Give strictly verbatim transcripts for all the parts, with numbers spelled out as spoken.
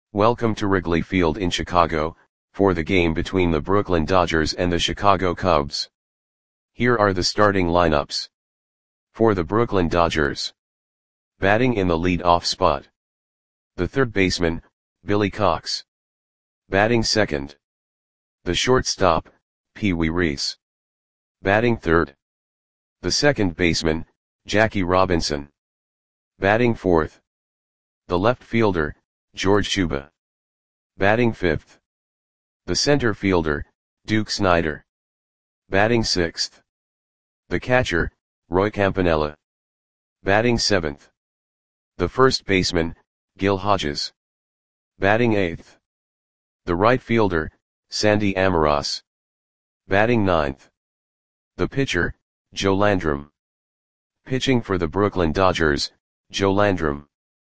Welcome to Wrigley Field in Chicago, for the game between the Brooklyn Dodgers and the Chicago Cubs. Here are the starting lineups. For the Brooklyn Dodgers. Batting in the lead-off spot. The third baseman, Billy Cox. Batting second. The shortstop, Pee Wee Reese. Batting third. The second baseman, Jackie Robinson. Batting fourth. The left fielder, George Shuba. Batting fifth. The center fielder, Duke Snider. Batting sixth. The catcher, Roy Campanella. Batting seventh. The first baseman, Gil Hodges. Batting eighth. The right fielder, Sandy Almiroz. Batting ninth. The pitcher, Joe Landrum. Pitching for the Brooklyn Dodgers, Joe Landrum.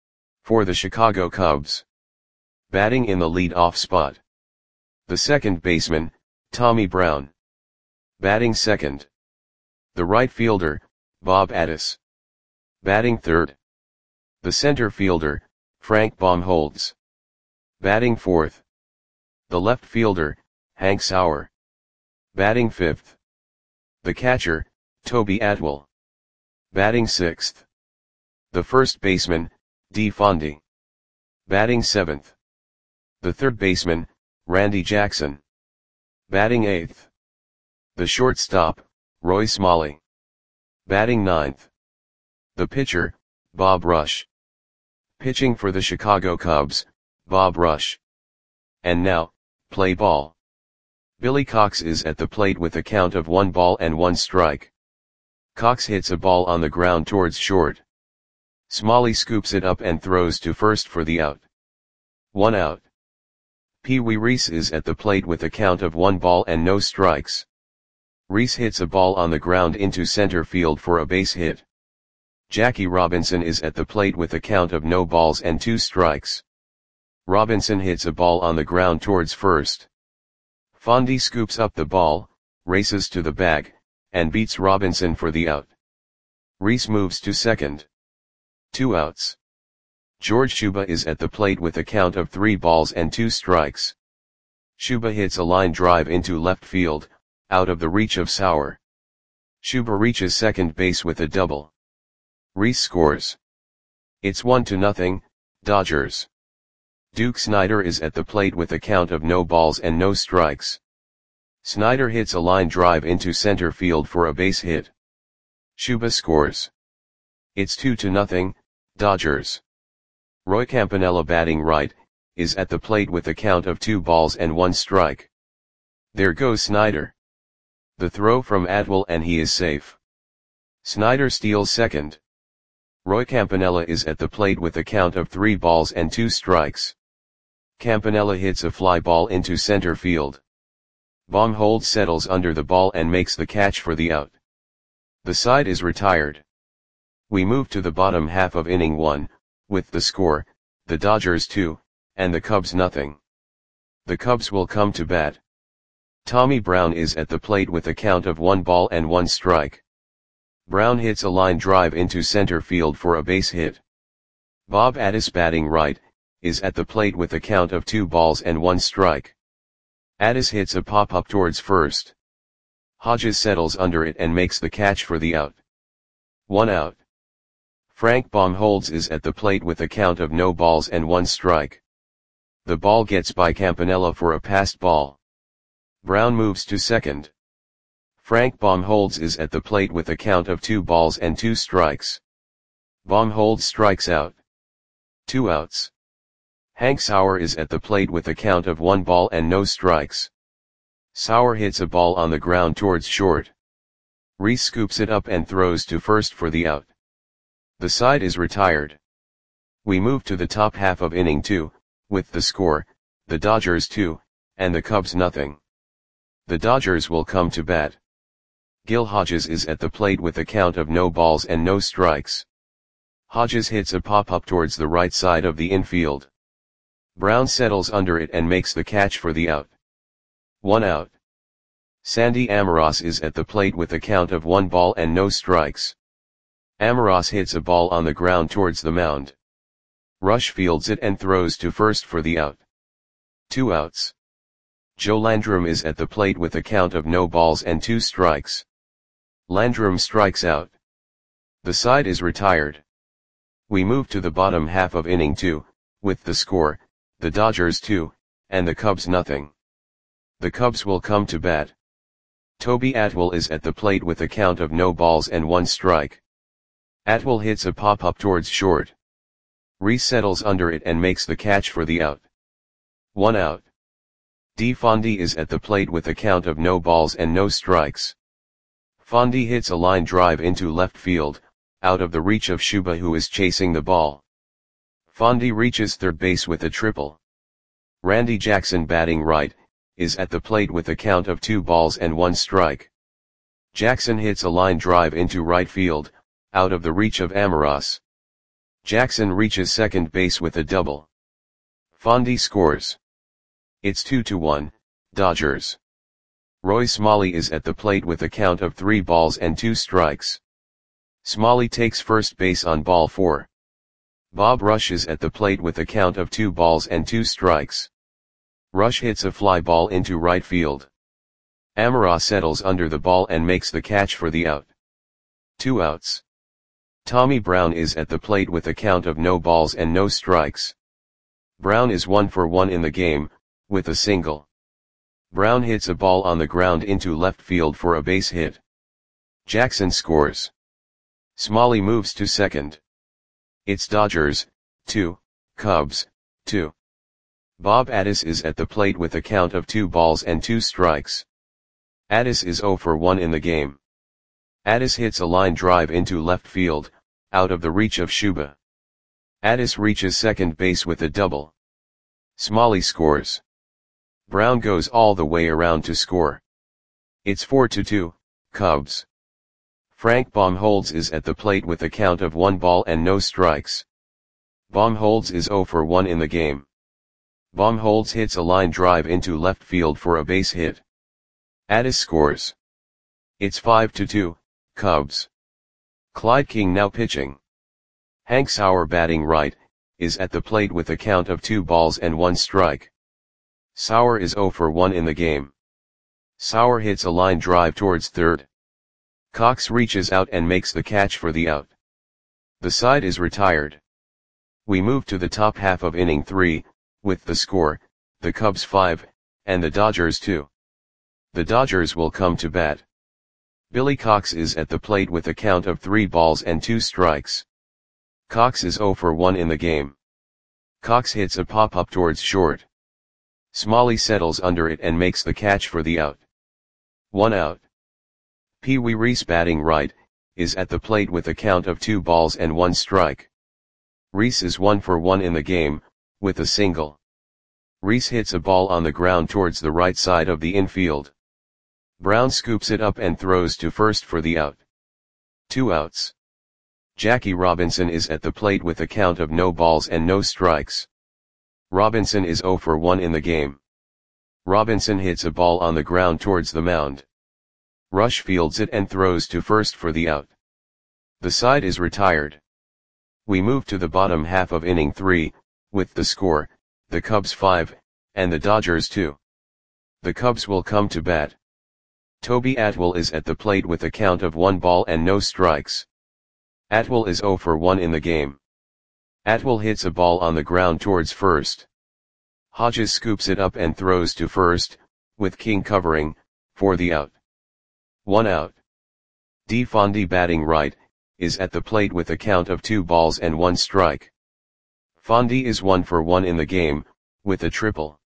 For the Chicago Cubs. Batting in the lead-off spot. The second baseman, Tommy Brown. Batting second. The right fielder, Bob Addis. Batting third. The center fielder, Frank Baumholtz. Batting fourth. The left fielder, Hank Sauer. Batting fifth. The catcher, Toby Atwell. Batting sixth. The first baseman, Dee Fondy. Batting seventh. The third baseman, Randy Jackson. Batting eighth. The shortstop, Roy Smalley. Batting ninth. The pitcher, Bob Rush. Pitching for the Chicago Cubs, Bob Rush. And now, play ball. Billy Cox is at the plate with a count of one ball and one strike. Cox hits a ball on the ground towards short. Smalley scoops it up and throws to first for the out. One out. Pee Wee Reese is at the plate with a count of one ball and no strikes. Reese hits a ball on the ground into center field for a base hit. Jackie Robinson is at the plate with a count of no balls and two strikes. Robinson hits a ball on the ground towards first. Fondy scoops up the ball, races to the bag, and beats Robinson for the out. Reese moves to second. Two outs. George Shuba is at the plate with a count of three balls and two strikes. Shuba hits a line drive into left field, out of the reach of Sauer. Shuba reaches second base with a double. Reese scores. It's one to nothing, Dodgers. Duke Snider is at the plate with a count of no balls and no strikes. Snider hits a line drive into center field for a base hit. Shuba scores. It's two to nothing, Dodgers. Roy Campanella, batting right, is at the plate with a count of two balls and one strike. There goes Snider. The throw from Atwell and he is safe. Snider steals second. Roy Campanella is at the plate with a count of three balls and two strikes. Campanella hits a fly ball into center field. Baumholtz settles under the ball and makes the catch for the out. The side is retired. We move to the bottom half of inning one, with the score, the Dodgers two, and the Cubs nothing. The Cubs will come to bat. Tommy Brown is at the plate with a count of one ball and one strike. Brown hits a line drive into center field for a base hit. Bob Addis, batting right, is at the plate with a count of two balls and one strike. Addis hits a pop-up towards first. Hodges settles under it and makes the catch for the out. One out. Frank Baumholtz is at the plate with a count of no balls and one strike. The ball gets by Campanella for a passed ball. Brown moves to second. Frank Baumholtz is at the plate with a count of two balls and two strikes. Baumholtz strikes out. Two outs. Hank Sauer is at the plate with a count of one ball and no strikes. Sauer hits a ball on the ground towards short. Reese scoops it up and throws to first for the out. The side is retired. We move to the top half of inning two, with the score, the Dodgers two, and the Cubs nothing. The Dodgers will come to bat. Gil Hodges is at the plate with a count of no balls and no strikes. Hodges hits a pop-up towards the right side of the infield. Brown settles under it and makes the catch for the out. One out. Sandy Almiroz is at the plate with a count of one ball and no strikes. Almiroz hits a ball on the ground towards the mound. Rush fields it and throws to first for the out. Two outs. Joe Landrum is at the plate with a count of no balls and two strikes. Landrum strikes out. The side is retired. We move to the bottom half of inning two, with the score, the Dodgers two, and the Cubs nothing. The Cubs will come to bat. Toby Atwell is at the plate with a count of no balls and one strike. Atwell hits a pop-up towards short. Reese settles under it and makes the catch for the out. One out. D. Fondy is at the plate with a count of no balls and no strikes. Fondy hits a line drive into left field, out of the reach of Shuba, who is chasing the ball. Fondy reaches third base with a triple. Randy Jackson, batting right, is at the plate with a count of two balls and one strike. Jackson hits a line drive into right field, out of the reach of Amoros. Jackson reaches second base with a double. Fondy scores. It's two to one, Dodgers. Roy Smalley is at the plate with a count of three balls and two strikes. Smalley takes first base on ball four. Bob Rush is at the plate with a count of two balls and two strikes. Rush hits a fly ball into right field. Amoros settles under the ball and makes the catch for the out. Two outs. Tommy Brown is at the plate with a count of no balls and no strikes. Brown is one for one in the game, with a single. Brown hits a ball on the ground into left field for a base hit. Jackson scores. Smalley moves to second. It's Dodgers, two, Cubs, two. Bob Addis is at the plate with a count of two balls and two strikes. Addis is zero for one in the game. Addis hits a line drive into left field, out of the reach of Shuba. Addis reaches second base with a double. Smalley scores. Brown goes all the way around to score. It's four to two, Cubs. Frank Baumholtz is at the plate with a count of one ball and no strikes. Baumholtz is zero for one in the game. Baumholtz hits a line drive into left field for a base hit. Addis scores. It's five to two, Cubs. Clyde King now pitching. Hank Sauer, batting right, is at the plate with a count of two balls and one strike. Sauer is zero for one in the game. Sauer hits a line drive towards third. Cox reaches out and makes the catch for the out. The side is retired. We move to the top half of inning three, with the score, the Cubs five, and the Dodgers two. The Dodgers will come to bat. Billy Cox is at the plate with a count of three balls and two strikes. Cox is zero for one in the game. Cox hits a pop-up towards short. Smalley settles under it and makes the catch for the out. One out. Pee Wee Reese, batting right, is at the plate with a count of two balls and one strike. Reese is one for one in the game, with a single. Reese hits a ball on the ground towards the right side of the infield. Brown scoops it up and throws to first for the out. Two outs. Jackie Robinson is at the plate with a count of no balls and no strikes. Robinson is zero for one in the game. Robinson hits a ball on the ground towards the mound. Rush fields it and throws to first for the out. The side is retired. We move to the bottom half of inning three, with the score, the Cubs five, and the Dodgers two. The Cubs will come to bat. Toby Atwell is at the plate with a count of one ball and no strikes. Atwell is zero for one in the game. Atwell hits a ball on the ground towards first. Hodges scoops it up and throws to first, with King covering, for the out. One out. D. Fondy, batting right, is at the plate with a count of two balls and one strike. Fondy is one for one in the game, with a triple.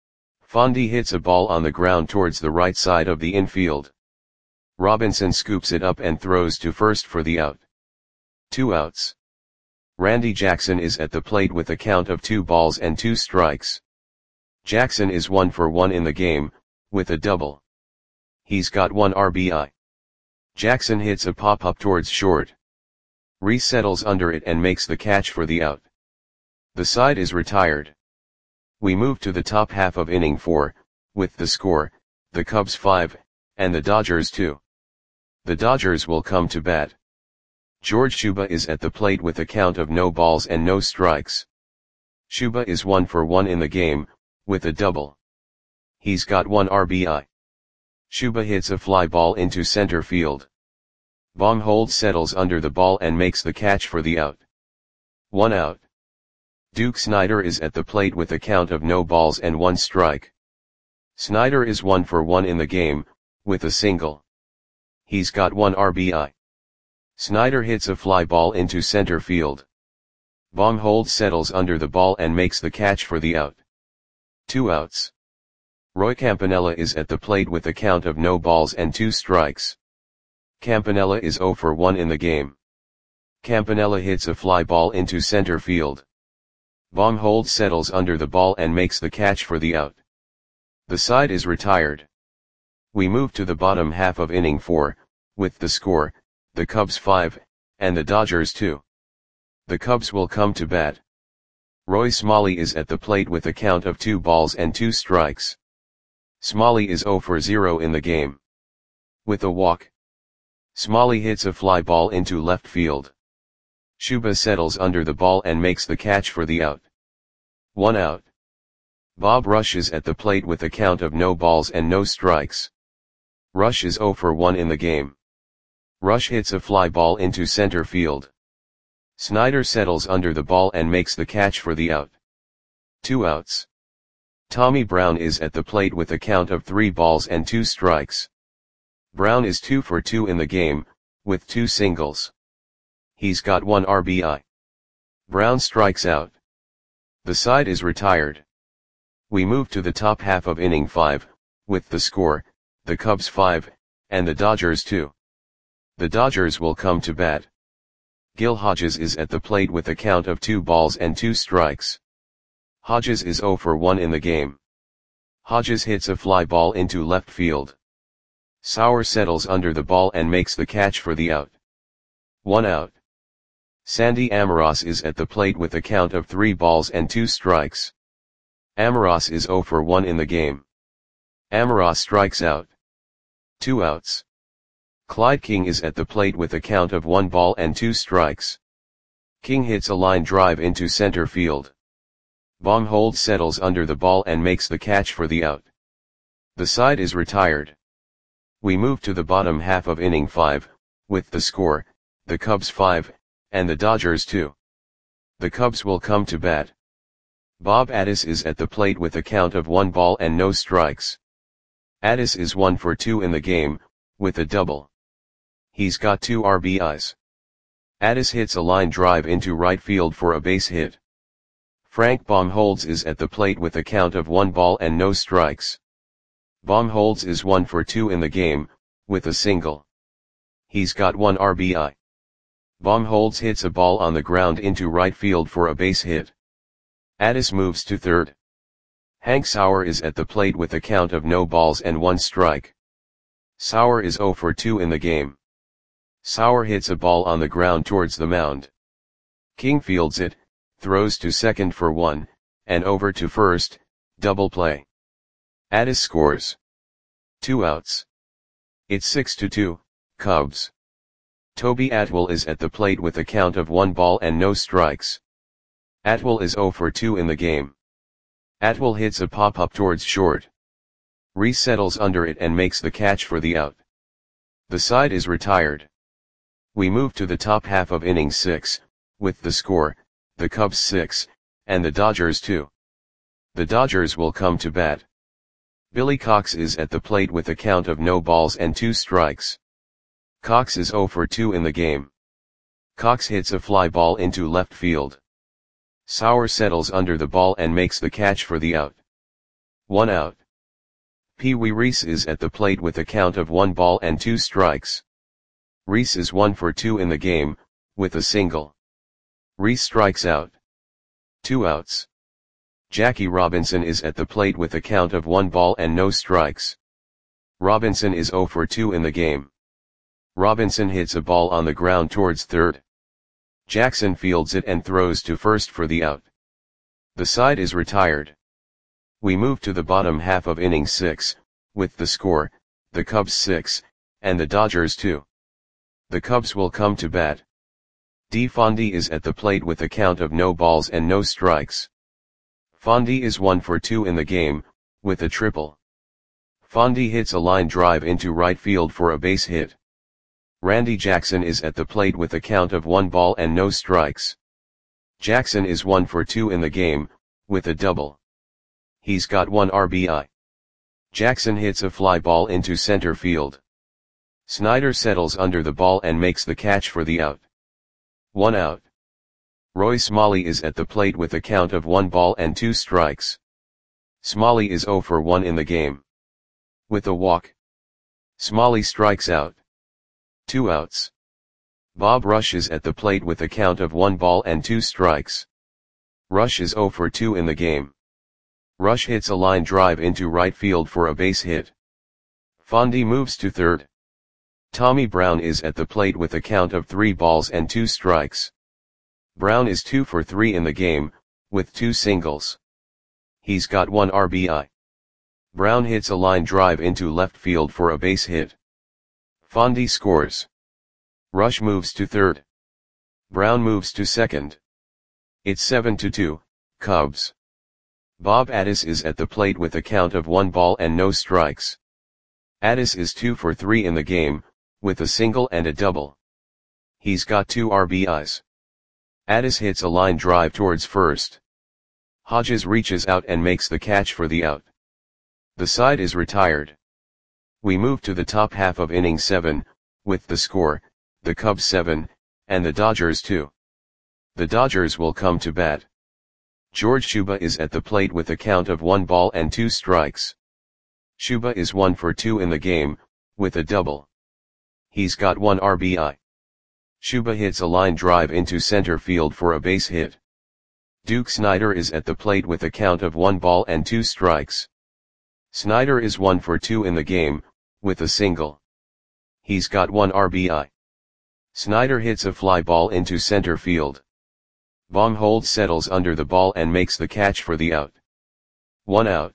Fondy hits a ball on the ground towards the right side of the infield. Robinson scoops it up and throws to first for the out. Two outs. Randy Jackson is at the plate with a count of two balls and two strikes. Jackson is one for one in the game, with a double. He's got one R B I. Jackson hits a pop-up towards short. Reese settles under it and makes the catch for the out. The side is retired. We move to the top half of inning four, with the score, the Cubs five, and the Dodgers two. The Dodgers will come to bat. George Shuba is at the plate with a count of no balls and no strikes. Shuba is one for one in the game, with a double. He's got one R B I. Shuba hits a fly ball into center field. Baumholtz settles under the ball and makes the catch for the out. One out. Duke Snider is at the plate with a count of no balls and one strike. Snider is one for one in the game, with a single. He's got one R B I. Snider hits a fly ball into center field. Baumholtz settles under the ball and makes the catch for the out. Two outs. Roy Campanella is at the plate with a count of no balls and two strikes. Campanella is zero for one in the game. Campanella hits a fly ball into center field. Baumholtz settles under the ball and makes the catch for the out. The side is retired. We move to the bottom half of inning four, with the score, the Cubs five, and the Dodgers two. The Cubs will come to bat. Roy Smalley is at the plate with a count of two balls and two strikes. Smalley is zero for zero in the game. With a walk. Smalley hits a fly ball into left field. Shuba settles under the ball and makes the catch for the out. One out. Bob Rush is at the plate with a count of no balls and no strikes. Rush is zero for one in the game. Rush hits a fly ball into center field. Snider settles under the ball and makes the catch for the out. Two outs. Tommy Brown is at the plate with a count of three balls and two strikes. Brown is two for two in the game, with two singles. He's got one R B I. Brown strikes out. The side is retired. We move to the top half of inning five, with the score, the Cubs five, and the Dodgers two. The Dodgers will come to bat. Gil Hodges is at the plate with a count of two balls and two strikes. Hodges is zero for one in the game. Hodges hits a fly ball into left field. Sauer settles under the ball and makes the catch for the out. One out. Sandy Amoros is at the plate with a count of three balls and two strikes. Amoros is zero for one in the game. Amoros strikes out. Two outs. Clyde King is at the plate with a count of one ball and two strikes. King hits a line drive into center field. Baumholtz settles under the ball and makes the catch for the out. The side is retired. We move to the bottom half of inning five, with the score, the Cubs five, and the Dodgers two. The Cubs will come to bat. Bob Addis is at the plate with a count of one ball and no strikes. Addis is one for two in the game, with a double. He's got two R B Is. Addis hits a line drive into right field for a base hit. Frank Baumholtz is at the plate with a count of one ball and no strikes. Baumholtz is one for two in the game, with a single. He's got one R B I. Baumholtz hits a ball on the ground into right field for a base hit. Addis moves to third. Hank Sauer is at the plate with a count of no balls and one strike. Sauer is zero for two in the game. Sauer hits a ball on the ground towards the mound. King fields it, throws to second for one, and over to first, double play. Addis scores. Two outs. It's six to two, Cubs. Toby Atwell is at the plate with a count of one ball and no strikes. Atwell is zero for two in the game. Atwell hits a pop-up towards short. Reese settles under it and makes the catch for the out. The side is retired. We move to the top half of inning six, with the score, the Cubs six, and the Dodgers two. The Dodgers will come to bat. Billy Cox is at the plate with a count of no balls and two strikes. Cox is zero for two in the game. Cox hits a fly ball into left field. Sauer settles under the ball and makes the catch for the out. One out. Pee Wee Reese is at the plate with a count of one ball and two strikes. Reese is one for two in the game, with a single. Reese strikes out. Two outs. Jackie Robinson is at the plate with a count of one ball and no strikes. Robinson is zero for two in the game. Robinson hits a ball on the ground towards third. Jackson fields it and throws to first for the out. The side is retired. We move to the bottom half of inning six, with the score, the Cubs six, and the Dodgers two. The Cubs will come to bat. DeFondy is at the plate with a count of no balls and no strikes. Fondy is one for two in the game, with a triple. Fondy hits a line drive into right field for a base hit. Randy Jackson is at the plate with a count of one ball and no strikes. Jackson is one for two in the game, with a double. He's got one R B I. Jackson hits a fly ball into center field. Snyder settles under the ball and makes the catch for the out. One out. Roy Smalley is at the plate with a count of one ball and two strikes. Smalley is zero for one in the game. With a walk, Smalley strikes out. Two outs. Bob Rush is at the plate with a count of one ball and two strikes. Rush is zero for two in the game. Rush hits a line drive into right field for a base hit. Fondy moves to third. Tommy Brown is at the plate with a count of three balls and two strikes. Brown is two for three in the game, with two singles. He's got one R B I. Brown hits a line drive into left field for a base hit. Fondy scores. Rush moves to third. Brown moves to second. It's seven to two, Cubs. Bob Addis is at the plate with a count of one ball and no strikes. Addis is two for three in the game, with a single and a double. He's got two R B Is. Addis hits a line drive towards first. Hodges reaches out and makes the catch for the out. The side is retired. We move to the top half of inning seven, with the score, the Cubs seven, and the Dodgers two. The Dodgers will come to bat. George Shuba is at the plate with a count of one ball and two strikes. Shuba is one for two in the game, with a double. He's got one R B I. Shuba hits a line drive into center field for a base hit. Duke Snider is at the plate with a count of one ball and two strikes. Snider is one for two in the game, with a single. He's got one R B I. Snider hits a fly ball into center field. Baumholtz settles under the ball and makes the catch for the out. One out.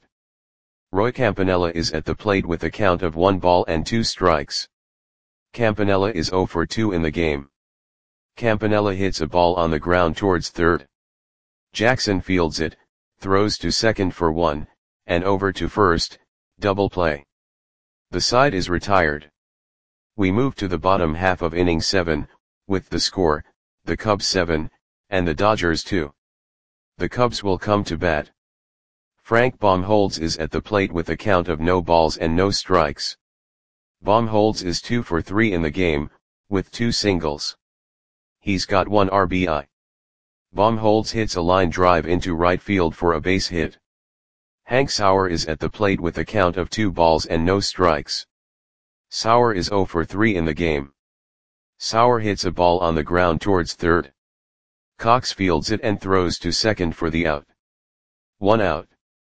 Roy Campanella is at the plate with a count of one ball and two strikes. Campanella is zero for two in the game. Campanella hits a ball on the ground towards third. Jackson fields it, throws to second for one, and over to first, double play. The side is retired. We move to the bottom half of inning seven, with the score, the Cubs seven, and the Dodgers two. The Cubs will come to bat. Frank Baumholtz is at the plate with a count of no balls and no strikes. Baumholtz is two for three in the game, with two singles. He's got one R B I. Baumholtz hits a line drive into right field for a base hit. Hank Sauer is at the plate with a count of two balls and no strikes. Sauer is zero for three in the game. Sauer hits a ball on the ground towards third. Cox fields it and throws to second for the out. One out.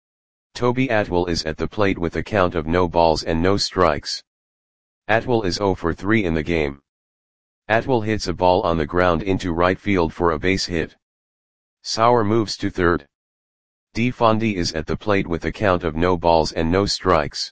Toby Atwell is at the plate with a count of no balls and no strikes. Atwell is zero for three in the game. Atwell hits a ball on the ground into right field for a base hit. Sauer moves to third. D. Fondy is at the plate with a count of no balls and no strikes.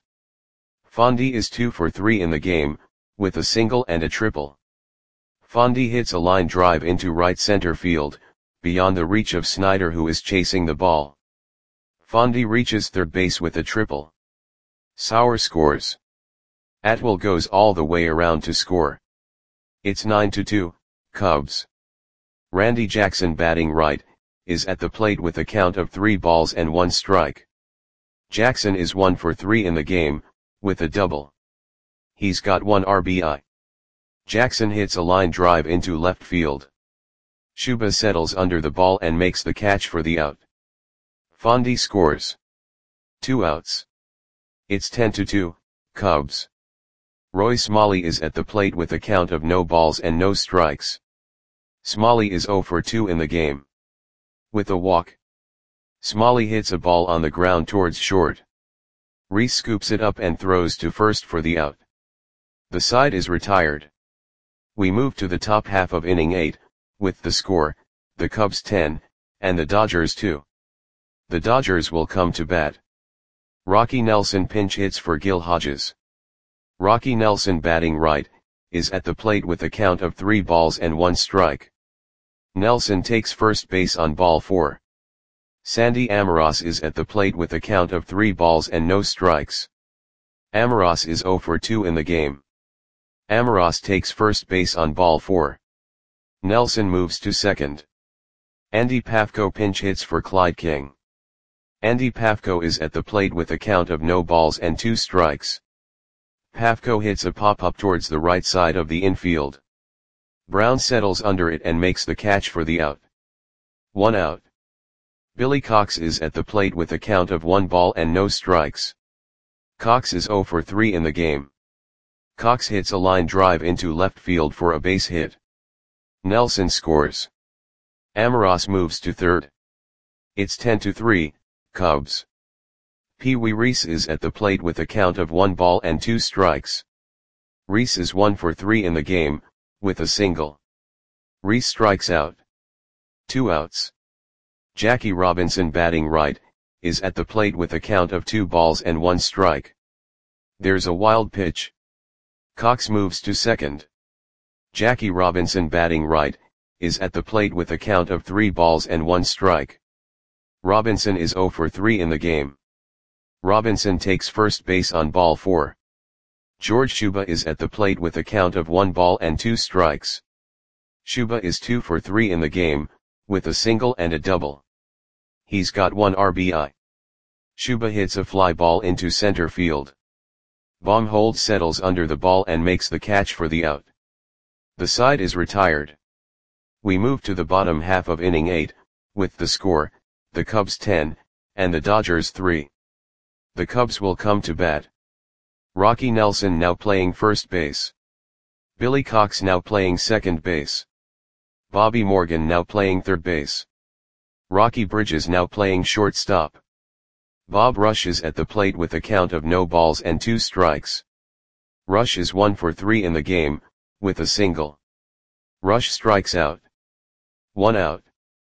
Fondy is two for three in the game, with a single and a triple. Fondy hits a line drive into right center field, beyond the reach of Snyder who is chasing the ball. Fondy reaches third base with a triple. Sauer scores. Atwell goes all the way around to score. It's nine to two, Cubs. Randy Jackson, batting right, is at the plate with a count of three balls and one strike. Jackson is one for three in the game, with a double. He's got one R B I. Jackson hits a line drive into left field. Shuba settles under the ball and makes the catch for the out. Fondy scores. Two outs. It's ten to two, Cubs. Roy Smalley is at the plate with a count of no balls and no strikes. Smalley is zero for two in the game. With a walk, Smalley hits a ball on the ground towards short. Reese scoops it up and throws to first for the out. The side is retired. We move to the top half of inning eight, with the score, the Cubs ten, and the Dodgers two. The Dodgers will come to bat. Rocky Nelson pinch hits for Gil Hodges. Rocky Nelson, batting right, is at the plate with a count of three balls and one strike. Nelson takes first base on ball four. Sandy Amoros is at the plate with a count of three balls and no strikes. Amoros is zero for two in the game. Amoros takes first base on ball four. Nelson moves to second. Andy Pafko pinch hits for Clyde King. Andy Pafko is at the plate with a count of no balls and two strikes. Pafko hits a pop-up towards the right side of the infield. Brown settles under it and makes the catch for the out. One out. Billy Cox is at the plate with a count of one ball and no strikes. Cox is zero for three in the game. Cox hits a line drive into left field for a base hit. Nelson scores. Amoros moves to third. It's ten to three, Cubs. Pee Wee Reese is at the plate with a count of one ball and two strikes. Reese is one for three in the game, with a single. Reese strikes out. Two outs. Jackie Robinson batting right, is at the plate with a count of two balls and one strike. There's a wild pitch. Cox moves to second. Jackie Robinson batting right, is at the plate with a count of three balls and one strike. Robinson is zero for three in the game. Robinson takes first base on ball four. George Shuba is at the plate with a count of one ball and two strikes. Shuba is two for three in the game, with a single and a double. He's got one R B I. Shuba hits a fly ball into center field. Baumholtz settles under the ball and makes the catch for the out. The side is retired. We move to the bottom half of inning eight, with the score, the Cubs ten, and the Dodgers three. The Cubs will come to bat. Rocky Nelson now playing first base. Billy Cox now playing second base. Bobby Morgan now playing third base. Rocky Bridges now playing shortstop. Bob Rush is at the plate with a count of no balls and two strikes. Rush is one for three in the game, with a single. Rush strikes out. One out.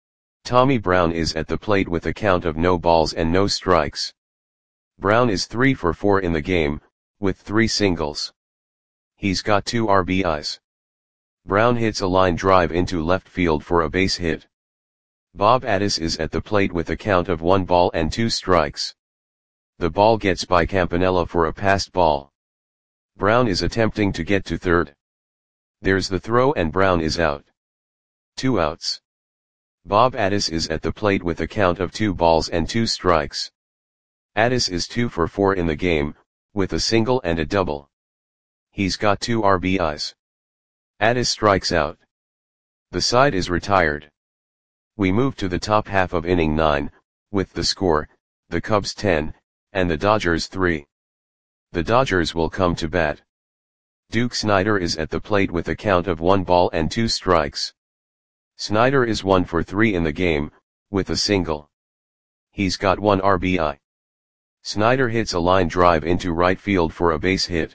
Tommy Brown is at the plate with a count of no balls and no strikes. Brown is three for four in the game, with three singles. He's got two R B Is. Brown hits a line drive into left field for a base hit. Bob Addis is at the plate with a count of one ball and two strikes. The ball gets by Campanella for a passed ball. Brown is attempting to get to third. There's the throw and Brown is out. Two outs. Bob Addis is at the plate with a count of two balls and two strikes. Addis is two for four in the game, with a single and a double. He's got two R B Is. Addis strikes out. The side is retired. We move to the top half of inning nine, with the score, the Cubs ten, and the Dodgers three. The Dodgers will come to bat. Duke Snider is at the plate with a count of one ball and two strikes. Snider is one for three in the game, with a single. He's got one R B I. Snider hits a line drive into right field for a base hit.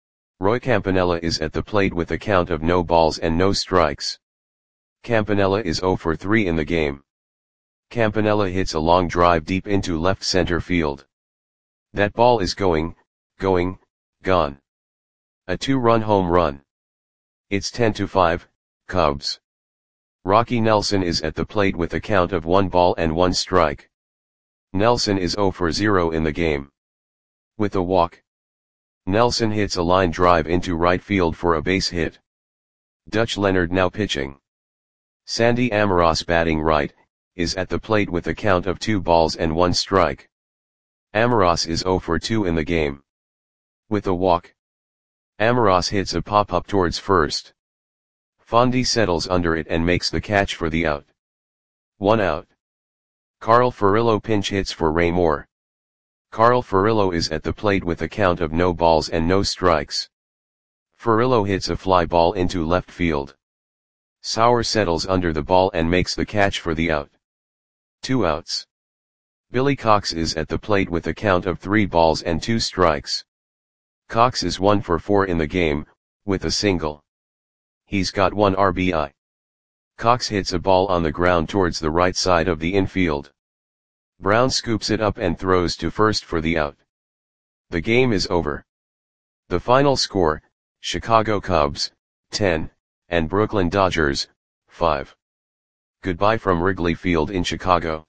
Roy Campanella is at the plate with a count of no balls and no strikes. Campanella is zero for three in the game. Campanella hits a long drive deep into left center field. That ball is going, going, gone. A two-run home run. It's ten to five, Cubs. Rocky Nelson is at the plate with a count of one ball and one strike. Nelson is zero for zero in the game. With a walk. Nelson hits a line drive into right field for a base hit. Dutch Leonard now pitching. Sandy Amoros batting right, is at the plate with a count of two balls and one strike. Amoros is zero for two in the game. With a walk. Amoros hits a pop-up towards first. Fondy settles under it and makes the catch for the out. One out. Carl Furillo pinch hits for Ray Moore. Carl Furillo is at the plate with a count of no balls and no strikes. Furillo hits a fly ball into left field. Sauer settles under the ball and makes the catch for the out. Two outs. Billy Cox is at the plate with a count of three balls and two strikes. Cox is one for four in the game, with a single. He's got one R B I. Cox hits a ball on the ground towards the right side of the infield. Brown scoops it up and throws to first for the out. The game is over. The final score, Chicago Cubs, ten, and Brooklyn Dodgers, five. Goodbye from Wrigley Field in Chicago.